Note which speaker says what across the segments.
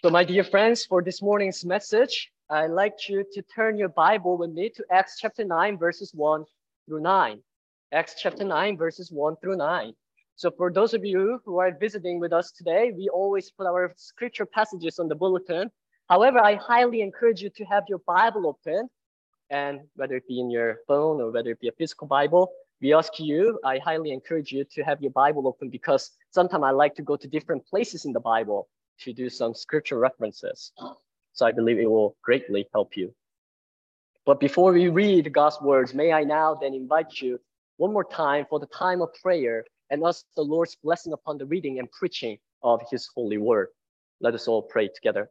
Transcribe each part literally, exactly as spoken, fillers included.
Speaker 1: So my dear friends, for this morning's message, I'd like you to turn your Bible with me to Acts chapter nine, verses one through nine. Acts chapter nine, verses one through nine. So for those of you who are visiting with us today, we always put our scripture passages on the bulletin. However, I highly encourage you to have your Bible open, and whether it be in your phone or whether it be a physical Bible, we ask you, I highly encourage you to have your Bible open, because sometimes I like to go to different places in the Bible to do some scripture references. So I believe it will greatly help you. But before we read God's words, may I now then invite you one more time for the time of prayer and ask the Lord's blessing upon the reading and preaching of his holy word. Let us all pray together.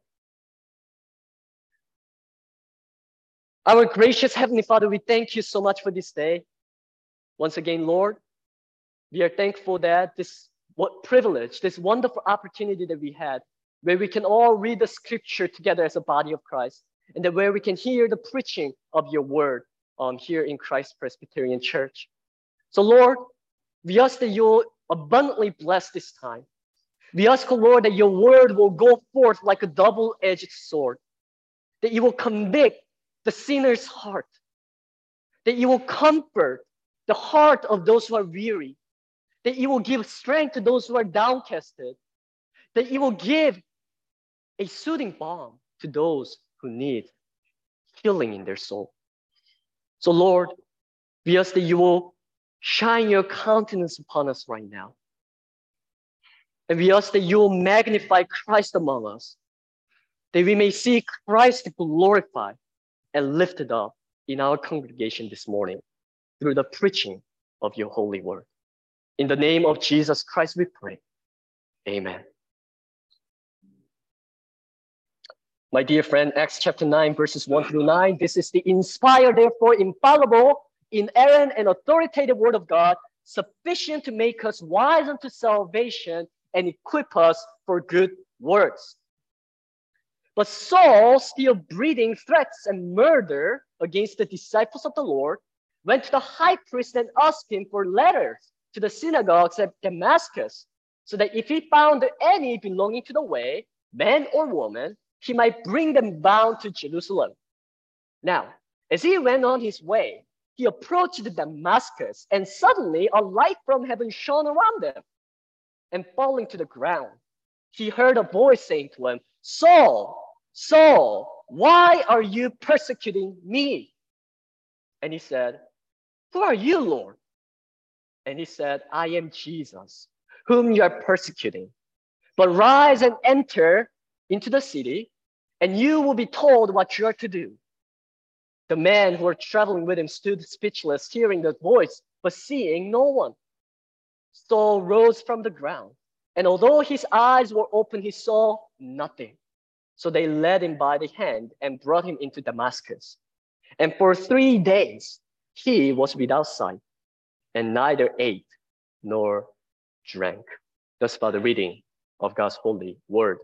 Speaker 1: Our gracious Heavenly Father, we thank you so much for this day. Once again, Lord, we are thankful that this what privilege, this wonderful opportunity that we had, where we can all read the scripture together as a body of Christ, and that where we can hear the preaching of your word um, here in Christ Presbyterian Church. So Lord, we ask that you'll abundantly bless this time. We ask, oh Lord, that your word will go forth like a double-edged sword, that you will convict the sinner's heart, that you will comfort the heart of those who are weary, that you will give strength to those who are downcasted, that you will give a soothing balm to those who need healing in their soul. So Lord, we ask that you will shine your countenance upon us right now. And we ask that you will magnify Christ among us, that we may see Christ glorified and lifted up in our congregation this morning through the preaching of your holy word. In the name of Jesus Christ we pray. Amen. My dear friend, Acts chapter nine, verses one through nine, this is the inspired, therefore infallible, inerrant, and authoritative word of God, sufficient to make us wise unto salvation and equip us for good works. But Saul, still breathing threats and murder against the disciples of the Lord, went to the high priest and asked him for letters to the synagogues at Damascus, so that if he found any belonging to the way, man or woman, he might bring them bound to Jerusalem. Now, as he went on his way, he approached Damascus, and suddenly a light from heaven shone around him. And falling to the ground, he heard a voice saying to him, Saul, Saul, why are you persecuting me? And he said, Who are you, Lord? And he said, I am Jesus, whom you are persecuting. But rise and enter into the city, and you will be told what you are to do. The men who were traveling with him stood speechless, hearing the voice, but seeing no one. Saul rose from the ground, and although his eyes were open, he saw nothing. So they led him by the hand and brought him into Damascus. And for three days he was without sight, and neither ate nor drank. Thus far the reading of God's holy word.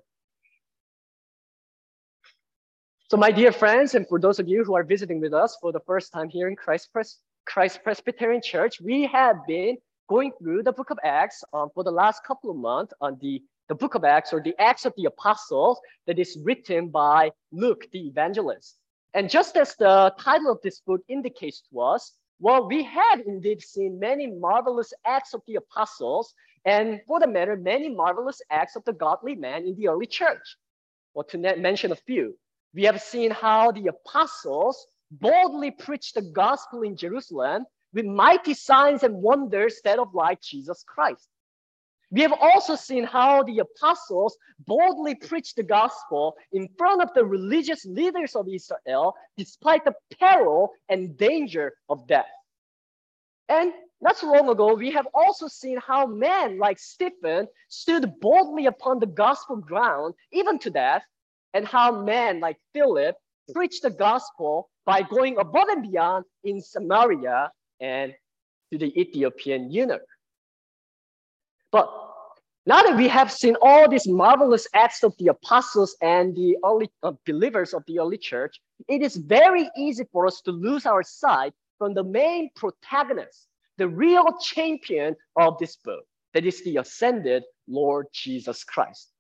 Speaker 1: So my dear friends, and for those of you who are visiting with us for the first time here in Christ, Pres- Christ Presbyterian Church, we have been going through the book of Acts um, for the last couple of months on the, the book of Acts, or the Acts of the Apostles, that is written by Luke the evangelist. And just as the title of this book indicates to us, well, we have indeed seen many marvelous acts of the apostles, and for the matter, many marvelous acts of the godly man in the early church. Well, to mention a few, we have seen how the apostles boldly preached the gospel in Jerusalem with mighty signs and wonders that of like Jesus Christ. We have also seen how the apostles boldly preached the gospel in front of the religious leaders of Israel, despite the peril and danger of death. And not so long ago, we have also seen how men like Stephen stood boldly upon the gospel ground, even to death, and how men like Philip preached the gospel by going above and beyond in Samaria and to the Ethiopian eunuch. But now that we have seen all these marvelous acts of the apostles and the early uh, believers of the early church, it is very easy for us to lose our sight from the main protagonist, the real champion of this book, that is the ascended Lord Jesus Christ.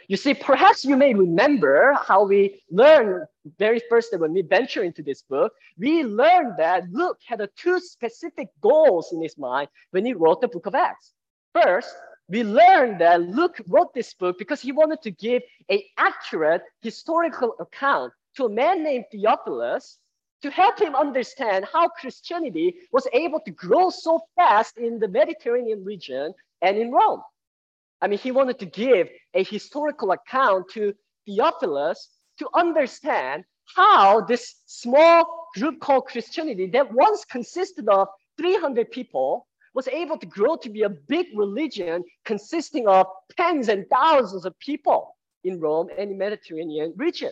Speaker 1: You see, perhaps you may remember how we learned very first that when we venture into this book, we learned that Luke had a two specific goals in his mind when he wrote the book of Acts. First, we learned that Luke wrote this book because he wanted to give an accurate historical account to a man named Theophilus to help him understand how Christianity was able to grow so fast in the Mediterranean region and in Rome. I mean, he wanted to give a historical account to Theophilus to understand how this small group called Christianity that once consisted of three hundred people was able to grow to be a big religion consisting of tens and thousands of people in Rome and the Mediterranean region.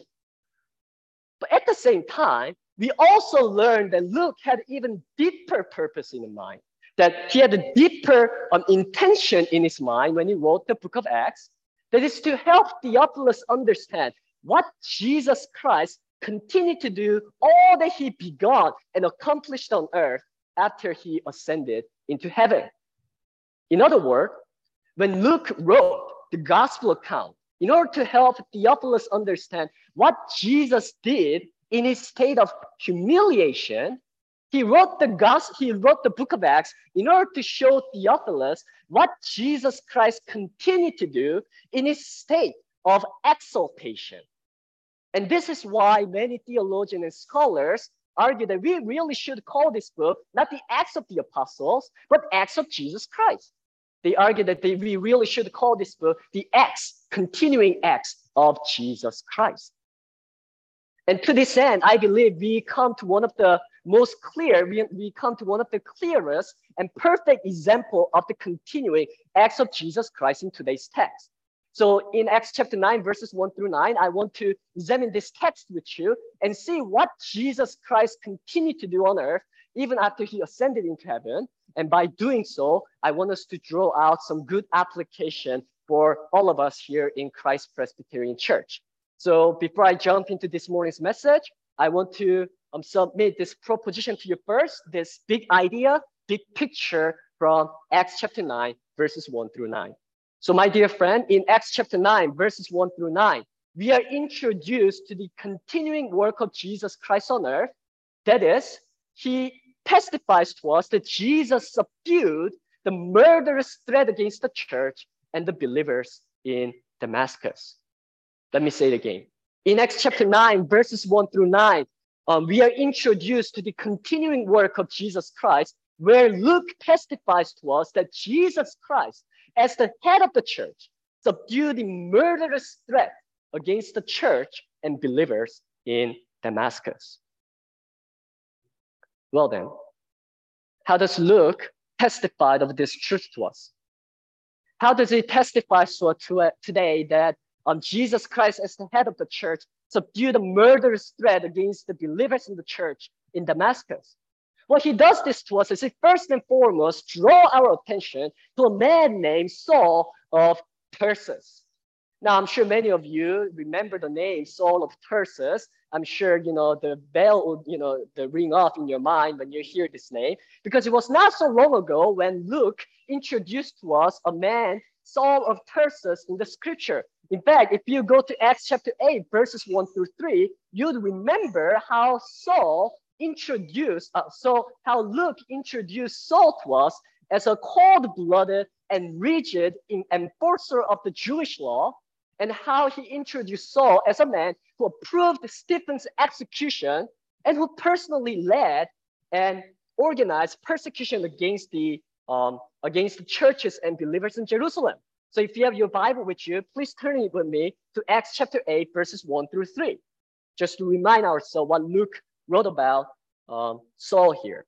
Speaker 1: But at the same time, we also learned that Luke had even deeper purpose in mind, that he had a deeper um, intention in his mind when he wrote the book of Acts, that is to help Theophilus understand what Jesus Christ continued to do, all that he began and accomplished on earth after he ascended into heaven. In other words, when Luke wrote the gospel account, in order to help Theophilus understand what Jesus did in his state of humiliation, he wrote the gospel, he wrote the book of Acts in order to show Theophilus what Jesus Christ continued to do in his state of exaltation. And this is why many theologians and scholars argue that we really should call this book not the Acts of the Apostles, but Acts of Jesus Christ. They argue that they, we really should call this book the Acts, continuing Acts of Jesus Christ. And to this end, I believe we come to one of the most clear, we, we come to one of the clearest and perfect example of the continuing Acts of Jesus Christ in today's text. So in Acts chapter nine, verses one through nine, I want to examine this text with you and see what Jesus Christ continued to do on earth, even after he ascended into heaven. And by doing so, I want us to draw out some good application for all of us here in Christ Presbyterian Church. So before I jump into this morning's message, I want to um, submit this proposition to you first, this big idea, big picture from Acts chapter nine, verses one through nine. So my dear friend, in Acts chapter nine, verses one through nine, we are introduced to the continuing work of Jesus Christ on earth. That is, he testifies to us that Jesus subdued the murderous threat against the church and the believers in Damascus. Let me say it again. In Acts chapter nine, verses one through nine, um, we are introduced to the continuing work of Jesus Christ, where Luke testifies to us that Jesus Christ, as the head of the church, subdued the murderous threat against the church and believers in Damascus. Well then, how does Luke testify of this truth to us? How does he testify to us today that um, Jesus Christ, as the head of the church, subdued a murderous threat against the believers in the church in Damascus? Well, he does this to us is he first and foremost draw our attention to a man named Saul of Tarsus. Now, I'm sure many of you remember the name Saul of Tarsus. I'm sure, you know, the bell would, you know, the ring off in your mind when you hear this name, because it was not so long ago when Luke introduced to us a man, Saul of Tarsus, in the scripture. In fact, if you go to Acts chapter eight, verses one through three, you'd remember how Saul introduced, uh, so how Luke introduced Saul to us as a cold-blooded and rigid enforcer of the Jewish law, and how he introduced Saul as a man who approved Stephen's execution and who personally led and organized persecution against the um, against the churches and believers in Jerusalem. So if you have your Bible with you, please turn it with me to Acts chapter eight, verses one through three, just to remind ourselves what Luke wrote about um, Saul here.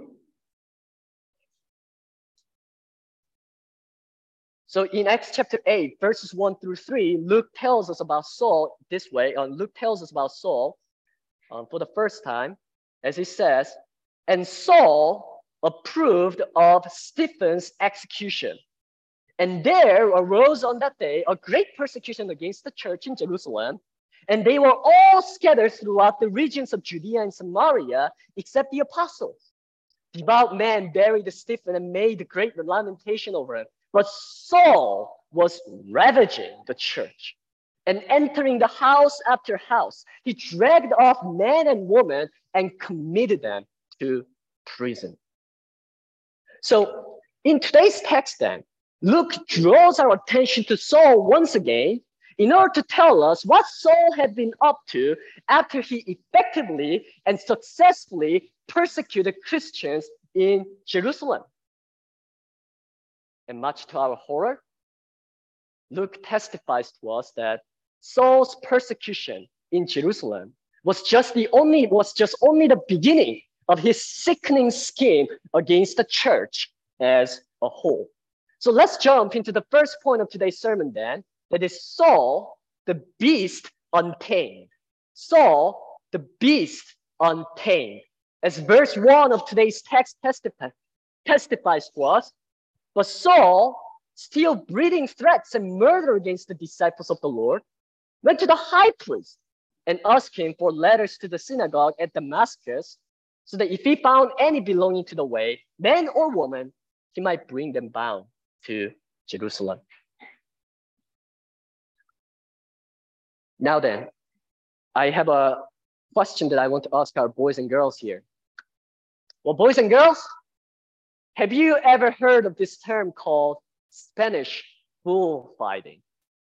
Speaker 1: So in Acts chapter eight, verses one through three, Luke tells us about Saul this way. Uh, Luke tells us about Saul um, for the first time, as he says, and Saul approved of Stephen's execution. And there arose on that day a great persecution against the church in Jerusalem, and they were all scattered throughout the regions of Judea and Samaria, except the apostles. Devout men buried Stephen and made great lamentation over him. But Saul was ravaging the church and entering the house after house, he dragged off men and women and committed them to prison. So in today's text then, Luke draws our attention to Saul once again in order to tell us what Saul had been up to after he effectively and successfully persecuted Christians in Jerusalem. And much to our horror, Luke testifies to us that Saul's persecution in Jerusalem was just the only was just only the beginning of his sickening scheme against the church as a whole. So let's jump into the first point of today's sermon then, that is Saul, the beast untamed. Saul, the beast untamed. As verse one of today's text testif- testifies to us, but Saul, still breathing threats and murder against the disciples of the Lord, went to the high priest and asked him for letters to the synagogue at Damascus, so that if he found any belonging to the way, man or woman, he might bring them bound to Jerusalem. Now then, I have a question that I want to ask our boys and girls here. Well, boys and girls, have you ever heard of this term called Spanish bullfighting?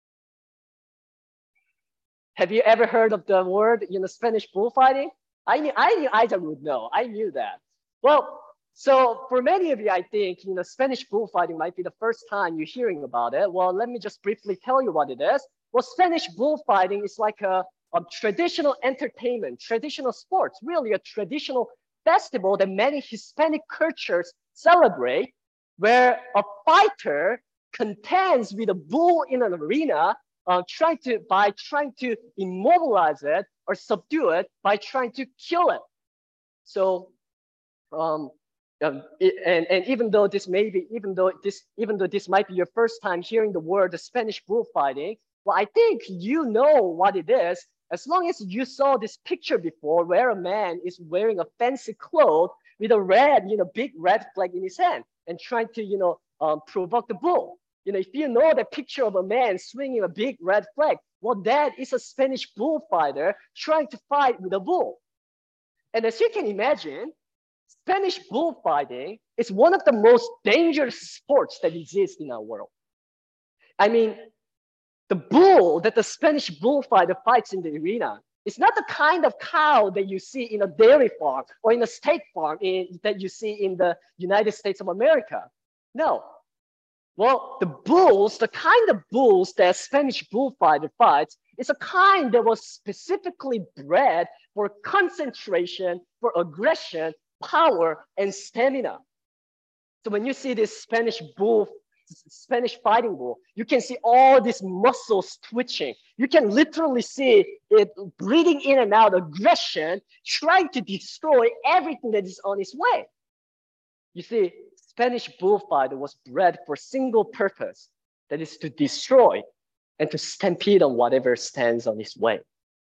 Speaker 1: Have you ever heard of the word, you know, Spanish bullfighting? I knew, I knew Isaac would know. I knew that. Well, so for many of you, I think, you know, Spanish bullfighting might be the first time you're hearing about it. Well, let me just briefly tell you what it is. Well, Spanish bullfighting is like a, a traditional entertainment, traditional sports, really a traditional festival that many Hispanic cultures celebrate, where a fighter contends with a bull in an arena, uh, trying to by trying to immobilize it or subdue it by trying to kill it. So, um, um, it, and and even though this may be, even though this even though this might be your first time hearing the word the Spanish bullfighting, well, I think you know what it is. As long as you saw this picture before, where a man is wearing a fancy cloth with a red, you know, big red flag in his hand and trying to, you know, um, provoke the bull. You know, if you know the picture of a man swinging a big red flag, well, that is a Spanish bullfighter trying to fight with a bull. And as you can imagine, Spanish bullfighting is one of the most dangerous sports that exist in our world. I mean, the bull that the Spanish bullfighter fights in the arena is not the kind of cow that you see in a dairy farm or in a steak farm in, that you see in the United States of America. No. Well, the bulls, the kind of bulls that Spanish bullfighter fights is a kind that was specifically bred for concentration, for aggression, power, and stamina. So when you see this Spanish bull Spanish fighting bull, you can see all these muscles twitching. You can literally see it breathing in and out aggression, trying to destroy everything that is on its way. You see, Spanish bullfighter was bred for a single purpose, that is to destroy and to stampede on whatever stands on its way.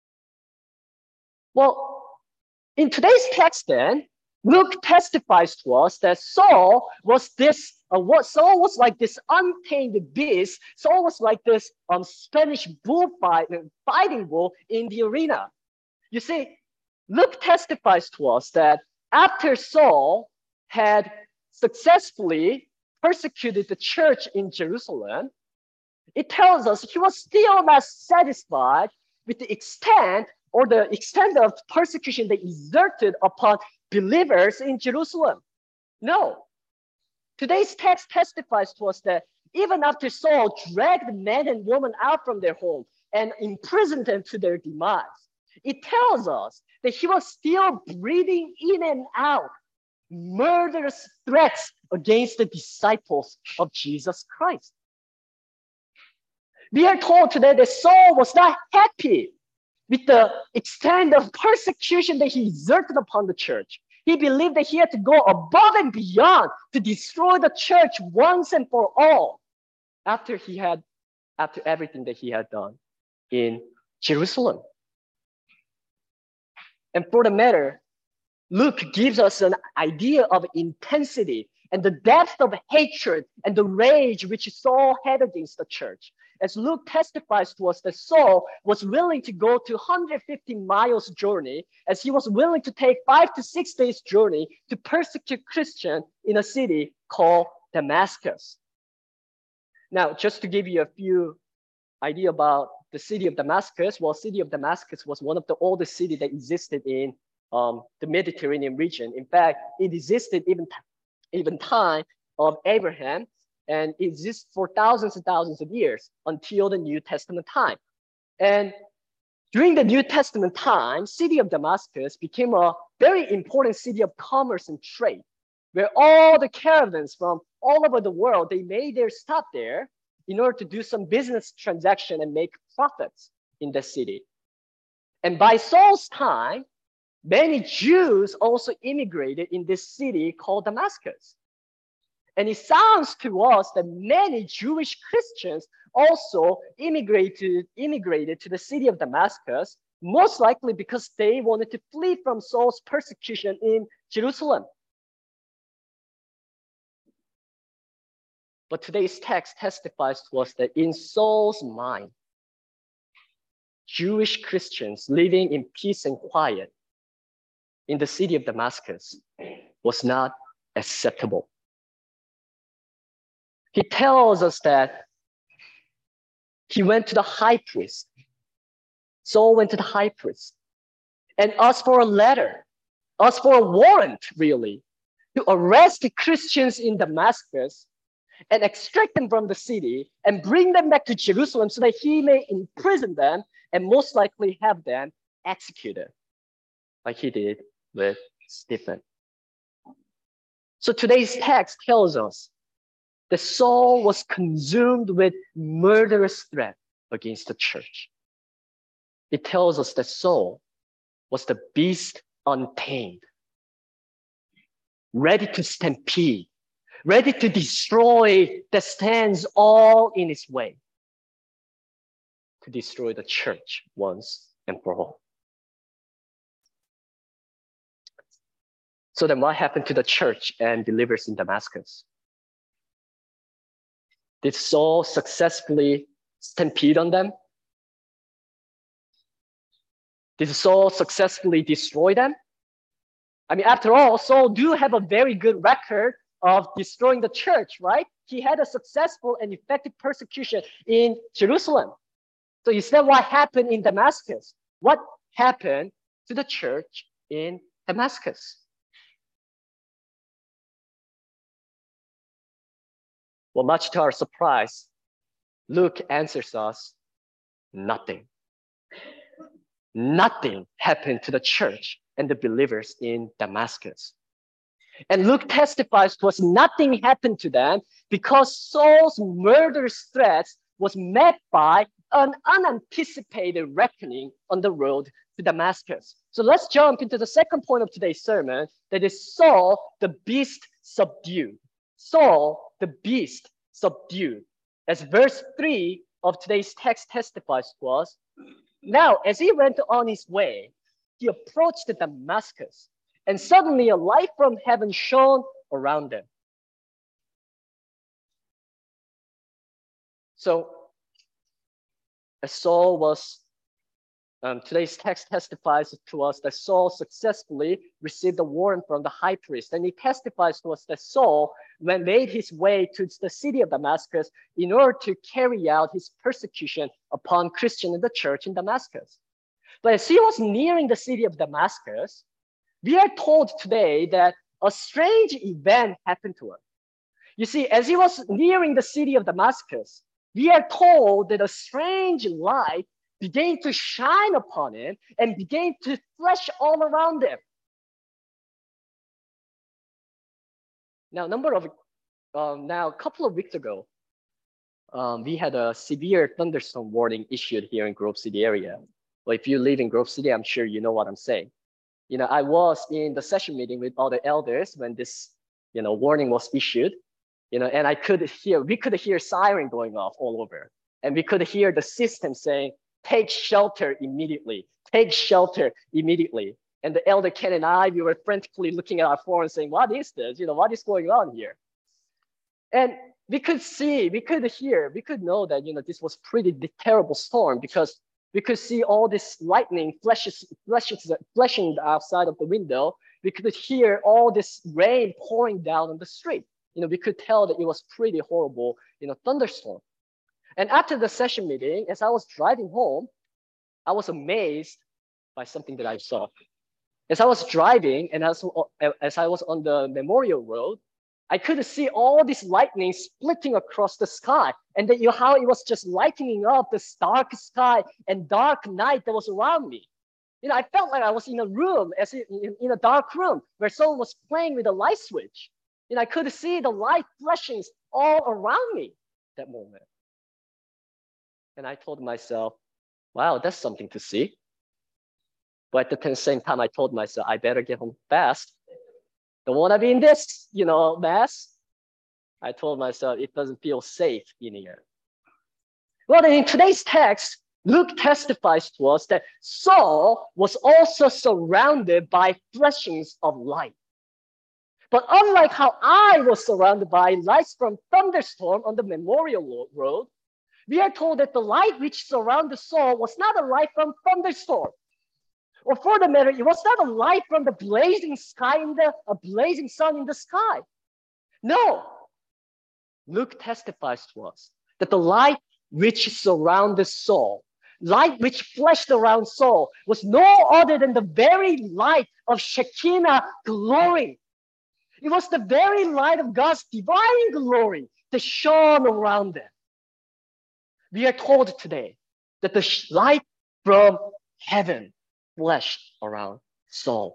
Speaker 1: Well, in today's text then, Luke testifies to us that Saul was this, uh, what Saul was like this untamed beast. Saul was like this um, Spanish bullfight, fighting bull in the arena. You see, Luke testifies to us that after Saul had successfully persecuted the church in Jerusalem, it tells us he was still not satisfied with the extent or the extent of persecution they exerted upon believers in Jerusalem. No. Today's text testifies to us that even after Saul dragged men and women out from their home and imprisoned them to their demise, it tells us that he was still breathing in and out murderous threats against the disciples of Jesus Christ. We are told today that Saul was not happy with the extent of persecution that he exerted upon the church. He believed that he had to go above and beyond to destroy the church once and for all after he had, after everything that he had done in Jerusalem. And for the matter, Luke gives us an idea of intensity and the depth of hatred and the rage which Saul had against the church. As Luke testifies to us that Saul was willing to go to one hundred fifty miles journey, as he was willing to take five to six days journey to persecute Christians in a city called Damascus. Now, just to give you a few idea about the city of Damascus, well, city of Damascus was one of the oldest cities that existed in um, the Mediterranean region. In fact, it existed even, even time of Abraham, and it exists for thousands and thousands of years until the New Testament time. And during the New Testament time, city of Damascus became a very important city of commerce and trade, where all the caravans from all over the world, they made their stop there in order to do some business transaction and make profits in the city. And by Saul's time, many Jews also immigrated in this city called Damascus. And it sounds to us that many Jewish Christians also immigrated, immigrated to the city of Damascus, most likely because they wanted to flee from Saul's persecution in Jerusalem. But today's text testifies to us that in Saul's mind, Jewish Christians living in peace and quiet in the city of Damascus was not acceptable. He tells us that he went to the high priest. Saul went to the high priest and asked for a letter, asked for a warrant, really, to arrest the Christians in Damascus and extract them from the city and bring them back to Jerusalem so that he may imprison them and most likely have them executed, like he did with Stephen. So today's text tells us that Saul was consumed with murderous threat against the church. It tells us that Saul was the beast untamed, ready to stampede, ready to destroy that stands all in its way, to destroy the church once and for all. So then what happened to the church and believers in Damascus? Did Saul successfully stampede on them? Did Saul successfully destroy them? I mean, after all, Saul do have a very good record of destroying the church, right? He had a successful and effective persecution in Jerusalem. So is that what happened in Damascus? What happened to the church in Damascus? Well, much to our surprise, Luke answers us, nothing. Nothing happened to the church and the believers in Damascus. And Luke testifies to us nothing happened to them because Saul's murderous threats was met by an unanticipated reckoning on the road to Damascus. So let's jump into the second point of today's sermon, that is Saul, the beast subdued. Saul, the beast subdued. As verse three of today's text testifies to us, now as he went on his way, he approached Damascus, and suddenly a light from heaven shone around them. So, as Saul was, um, today's text testifies to us that Saul successfully received a warrant from the high priest. And he testifies to us that Saul when made his way to the city of Damascus in order to carry out his persecution upon Christians in the church in Damascus. But as he was nearing the city of Damascus, we are told today that a strange event happened to him. You see, as he was nearing the city of Damascus, we are told that a strange light began to shine upon him and began to flash all around him. Now, number of um, now a couple of weeks ago, um, we had a severe thunderstorm warning issued here in Grove City area. Well, if you live in Grove City, I'm sure you know what I'm saying. You know, I was in the session meeting with all the elders when this, you know, warning was issued. You know, and I could hear, we could hear siren going off all over, and we could hear the system saying, "Take shelter immediately. Take shelter immediately." And the elder Ken and I, we were frantically looking at our phone saying, "What is this? You know, what is going on here?" And we could see, we could hear, we could know that, you know, this was pretty terrible storm because we could see all this lightning flashes, flashes, flashing outside of the window. We could hear all this rain pouring down on the street. You know, we could tell that it was pretty horrible, you know, thunderstorm. And after the session meeting, as I was driving home, I was amazed by something that I saw. As I was driving and as, as I was on the Memorial Road, I could see all this lightning splitting across the sky. And then, you know, how it was just lightening up this dark sky and dark night that was around me. You know, I felt like I was in a room, as in, in, in a dark room where someone was playing with a light switch. You know, I could see the light flashings all around me that moment. And I told myself, wow, that's something to see. But at the same time, I told myself, I better get home fast. Don't want to be in this, you know, mess. I told myself it doesn't feel safe in here. Well, then in today's text, Luke testifies to us that Saul was also surrounded by flashings of light. But unlike how I was surrounded by lights from thunderstorm on the Memorial Road, we are told that the light which surrounded Saul was not a light from thunderstorm. Or for the matter, it was not a light from the blazing sky in the a blazing sun in the sky. No. Luke testifies to us that the light which surrounded Saul, light which flashed around Saul, was no other than the very light of Shekinah glory. It was the very light of God's divine glory that shone around them. We are told today that the light from heaven flashed around Saul.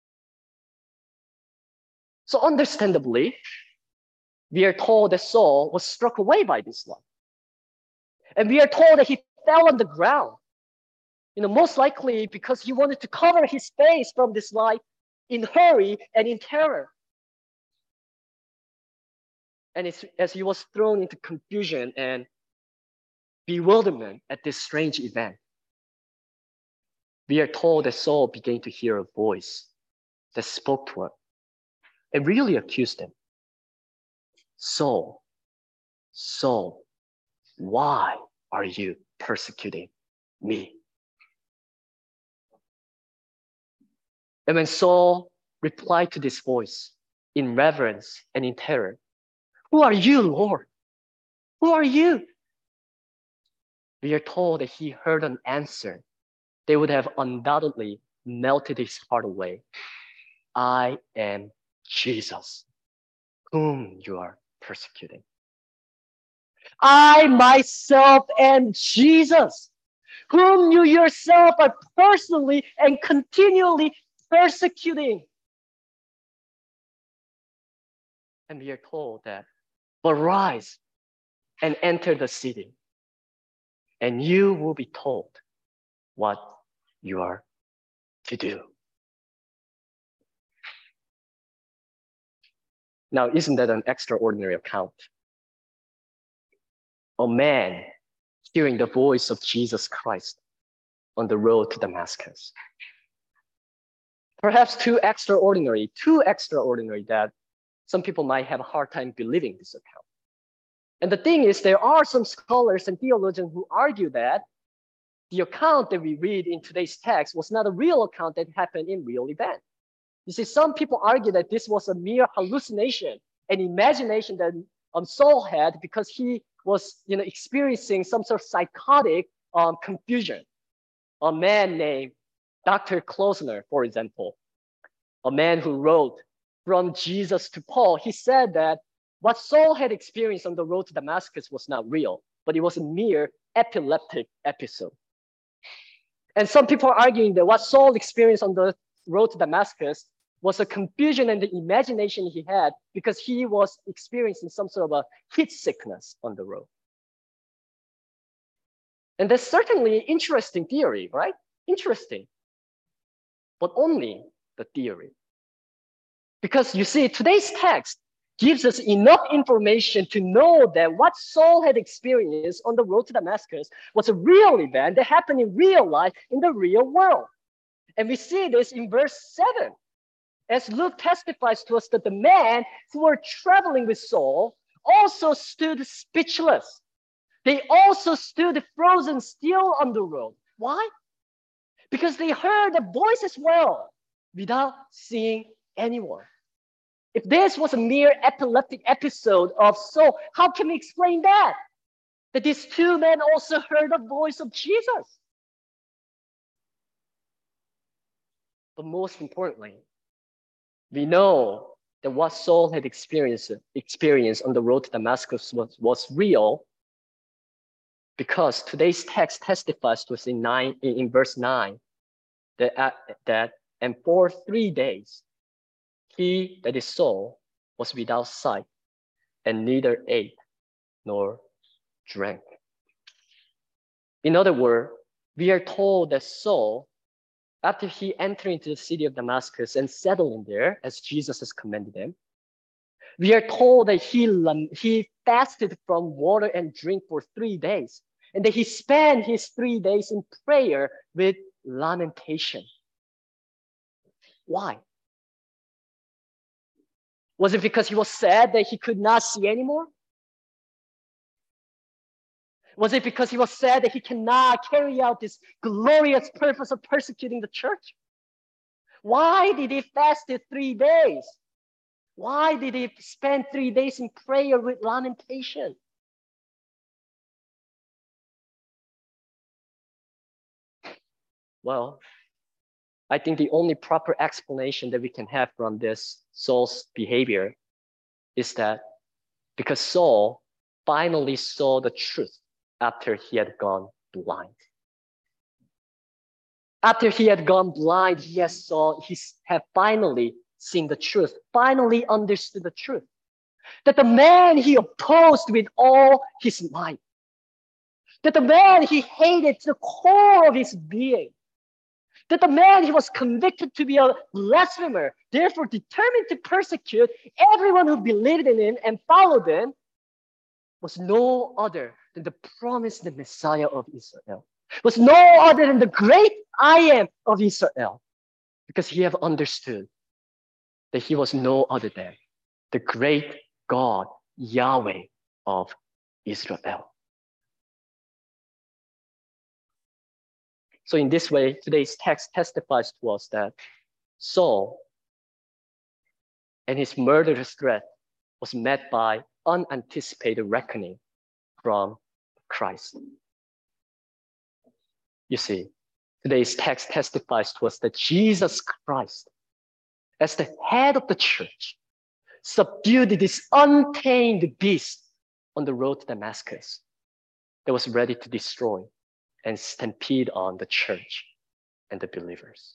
Speaker 1: So understandably, we are told that Saul was struck away by this light. And we are told that he fell on the ground. You know, most likely because he wanted to cover his face from this light in hurry and in terror. And it's, as he was thrown into confusion and bewilderment at this strange event, we are told that Saul began to hear a voice that spoke to him and really accused him. Saul, Saul, why are you persecuting me? And when Saul replied to this voice in reverence and in terror, who are you, Lord? Who are you? We are told that he heard an answer they would have undoubtedly melted his heart away. I am Jesus, whom you are persecuting. I myself am Jesus, whom you yourself are personally and continually persecuting. And we are told that, but rise and enter the city, and you will be told what you are to do. Now, isn't that an extraordinary account? A man hearing the voice of Jesus Christ on the road to Damascus. Perhaps too extraordinary, too extraordinary that some people might have a hard time believing this account. And the thing is, there are some scholars and theologians who argue that the account that we read in today's text was not a real account that happened in real event. You see, some people argue that this was a mere hallucination, an imagination that um, Saul had because he was, you know, experiencing some sort of psychotic um, confusion. A man named Doctor Klosner, for example, a man who wrote From Jesus to Paul, he said that what Saul had experienced on the road to Damascus was not real, but it was a mere epileptic episode. And some people are arguing that what Saul experienced on the road to Damascus was a confusion and the imagination he had because he was experiencing some sort of a heat sickness on the road. And that's certainly interesting theory, right? Interesting, but only the theory. Because you see, today's text gives us enough information to know that what Saul had experienced on the road to Damascus was a real event that happened in real life, in the real world. And we see this in verse seven, as Luke testifies to us that the men who were traveling with Saul also stood speechless. They also stood frozen still on the road. Why? Because they heard a voice as well without seeing anyone. If this was a mere epileptic episode of Saul, how can we explain that? That these two men also heard the voice of Jesus. But most importantly, we know that what Saul had experienced, experienced on the road to Damascus was, was real, because today's text testifies to us in, nine, in verse nine that, uh, that and for three days, he, that is Saul, was without sight and neither ate nor drank. In other words, we are told that Saul, after he entered into the city of Damascus and settled in there, as Jesus has commanded him, we are told that he, he fasted from water and drink for three days, and that he spent his three days in prayer with lamentation. Why? Was it because he was sad that he could not see anymore? Was it because he was sad that he cannot carry out this glorious purpose of persecuting the church? Why did he fast three days? Why did he spend three days in prayer with lamentation? Well, I think the only proper explanation that we can have from this Saul's behavior is that because Saul finally saw the truth after he had gone blind. After he had gone blind, he has saw, he had finally seen the truth, finally understood the truth. That the man he opposed with all his might, that the man he hated to the core of his being, that the man he was convicted to be a blasphemer, therefore determined to persecute everyone who believed in him and followed him, was no other than the promised Messiah of Israel, was no other than the great I am of Israel, because he have understood that he was no other than the great God, Yahweh of Israel. So in this way, today's text testifies to us that Saul and his murderous threat was met by unanticipated reckoning from Christ. You see, today's text testifies to us that Jesus Christ, as the head of the church, subdued this untamed beast on the road to Damascus that was ready to destroy and stampede on the church and the believers.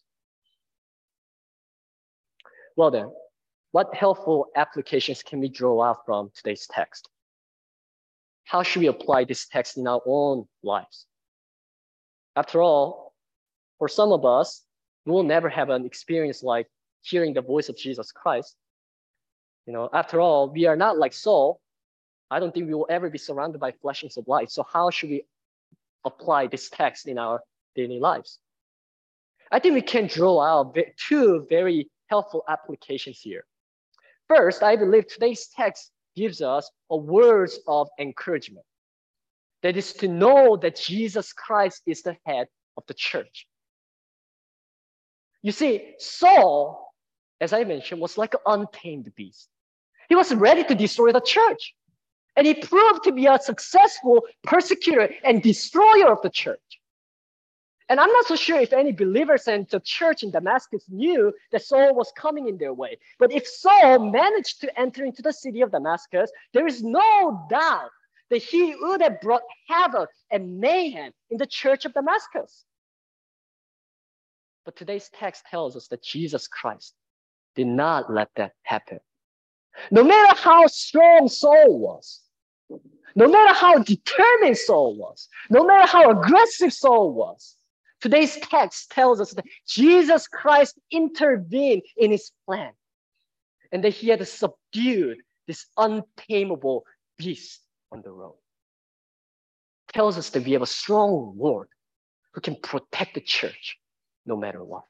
Speaker 1: Well then, what helpful applications can we draw out from today's text? How should we apply this text in our own lives? After all, for some of us, we will never have an experience like hearing the voice of Jesus Christ. You know, after all, we are not like Saul. I don't think we will ever be surrounded by flashings of light. So how should we apply this text in our daily lives? I think we can draw out two very helpful applications here. First, I believe today's text gives us a words of encouragement. That is to know that Jesus Christ is the head of the church. You see, Saul, as I mentioned, was like an untamed beast. He was ready to destroy the church. And he proved to be a successful persecutor and destroyer of the church. And I'm not so sure if any believers in the church in Damascus knew that Saul was coming in their way. But if Saul managed to enter into the city of Damascus, there is no doubt that he would have brought havoc and mayhem in the church of Damascus. But today's text tells us that Jesus Christ did not let that happen. No matter how strong Saul was, no matter how determined Saul was, no matter how aggressive Saul was, today's text tells us that Jesus Christ intervened in his plan and that he had subdued this untamable beast on the road. It tells us that we have a strong Lord who can protect the church no matter what.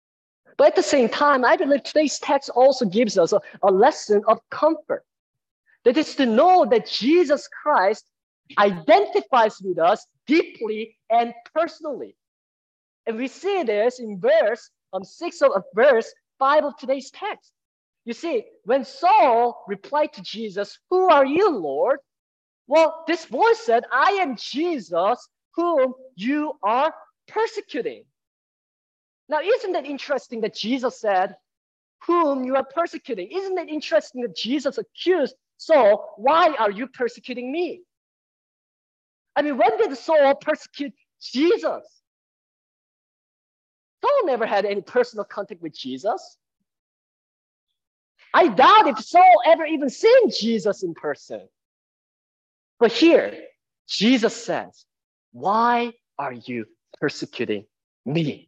Speaker 1: But at the same time, I believe today's text also gives us a, a lesson of comfort. That is to know that Jesus Christ identifies with us deeply and personally. And we see this in verse um, six of uh, verse five of today's text. You see, when Saul replied to Jesus, "Who are you, Lord?" Well, this voice said, "I am Jesus whom you are persecuting." Now, isn't it interesting that Jesus said, "Whom you are persecuting"? Isn't it interesting that Jesus accused Saul, "Why are you persecuting me?" I mean, when did Saul persecute Jesus? Saul never had any personal contact with Jesus. I doubt if Saul ever even seen Jesus in person. But here, Jesus says, "Why are you persecuting me?"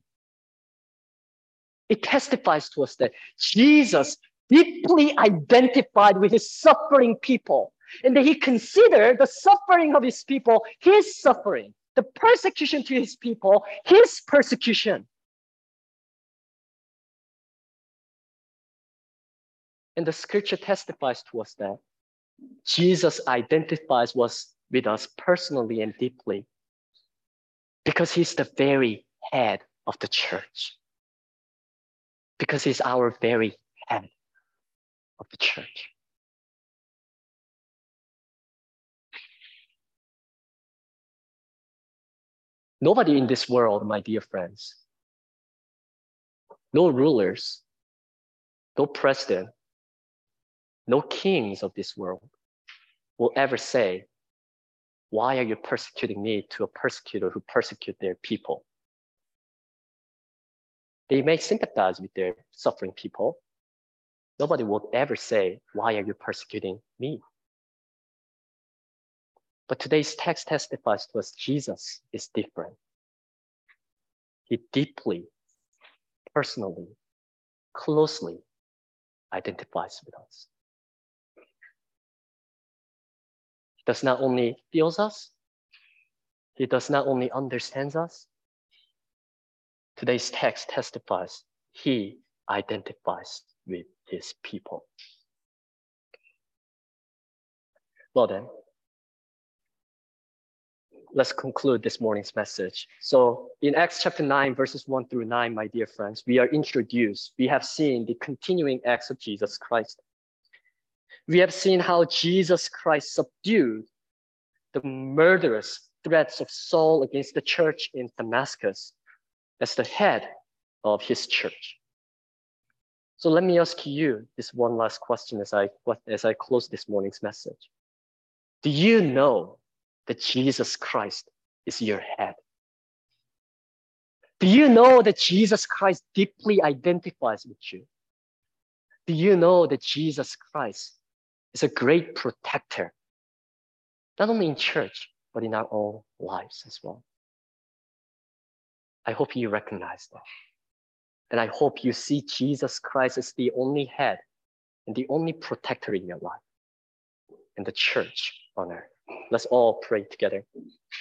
Speaker 1: It testifies to us that Jesus deeply identified with his suffering people, and that he considered the suffering of his people his suffering, the persecution to his people his persecution. And the scripture testifies to us that Jesus identifies with us personally and deeply because he's the very head of the church. Because he's our very head of the church. Nobody in this world, my dear friends, no rulers, no president, no kings of this world will ever say, "Why are you persecuting me?" to a persecutor who persecute their people. They may sympathize with their suffering people. Nobody will ever say, "Why are you persecuting me?" But today's text testifies to us Jesus is different. He deeply, personally, closely identifies with us. He does not only feels us, he does not only understands us. Today's text testifies he identifies with his people. Well then, let's conclude this morning's message. So in Acts chapter nine, verses one through nine, my dear friends, we are introduced. We have seen the continuing acts of Jesus Christ. We have seen how Jesus Christ subdued the murderous threats of Saul against the church in Damascus as the head of his church. So let me ask you this one last question as I, as I close this morning's message. Do you know that Jesus Christ is your head? Do you know that Jesus Christ deeply identifies with you? Do you know that Jesus Christ is a great protector, not only in church, but in our own lives as well? I hope you recognize that. And I hope you see Jesus Christ as the only head and the only protector in your life and the church on earth. Let's all pray together.